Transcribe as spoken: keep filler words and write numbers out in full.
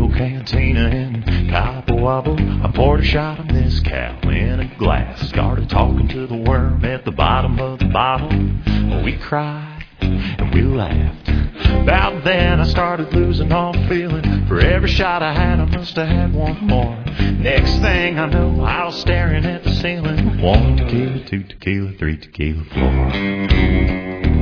local cantina in Cabo Wabo. I poured a shot of mezcal in a glass. Started talking to the worm at the bottom of the bottle. We cried and we laughed. About then I started losing all feeling. For every shot I had, I must have had one more. Next thing I know, I was staring at the ceiling. One tequila, two tequila, three tequila, four.